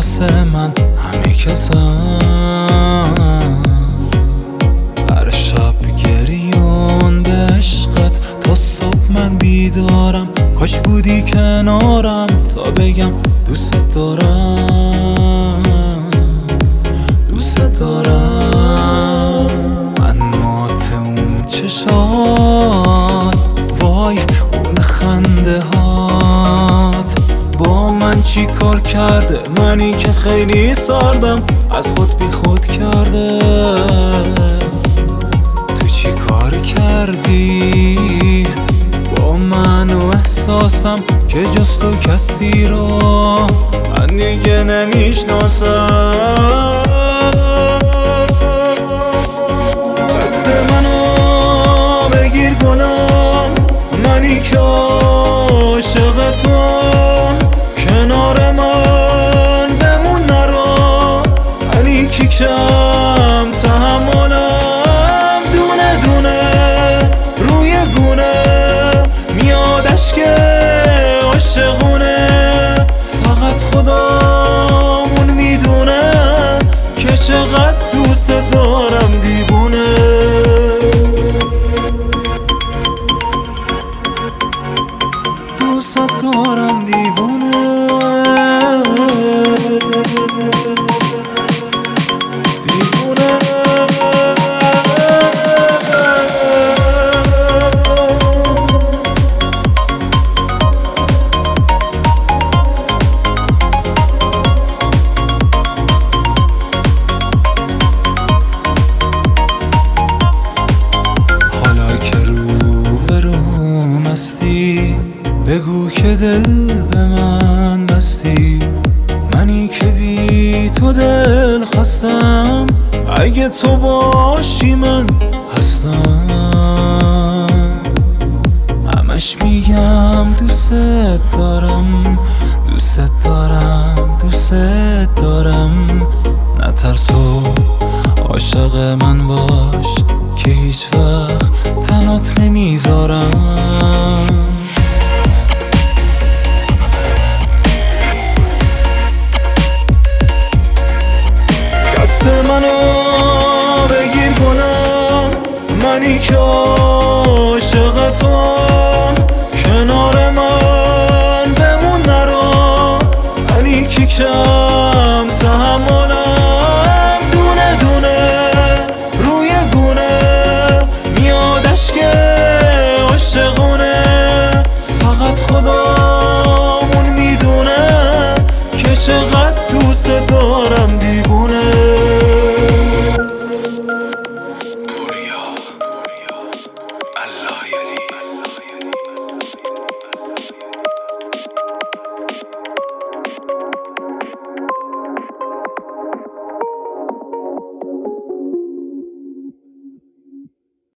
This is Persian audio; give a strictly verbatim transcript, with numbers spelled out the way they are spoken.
واسه من همه کسم. هر شب گریون به عشقت تا صبح من بیدارم. کاش بودی کنارم تا بگم دوست دارم، دوست دارم. من مات اون چشات، وای اون خنده هات با من چی کار کرده؟ منی که خیلی سردم از خود بی خود کرده. تو چی کار کردی با من و احساسم که جز تو کسی رو من دیگه نمیشناسم. دست منو بگیر گلم، منی که عاشقتم. کنار من بمون نرو، منی که کم تحملم. دونه دونه روی گونه میادش که عاشقونه. فقط خدامون میدونه که چقدر دوست دارم دیوونه. دوست دارم دیوونه. دیوونه. حالا که رو به روم هستی بگو که دل به من بستی. منی که بی تو دل خستم، اگه تو باشی من هستم. همش میگم دوست دارم، دوست دارم، دوست دارم. نترس و عاشق من باش که هیچ وقت تنات نمیذارم. دست منو بگیر گلم، منی که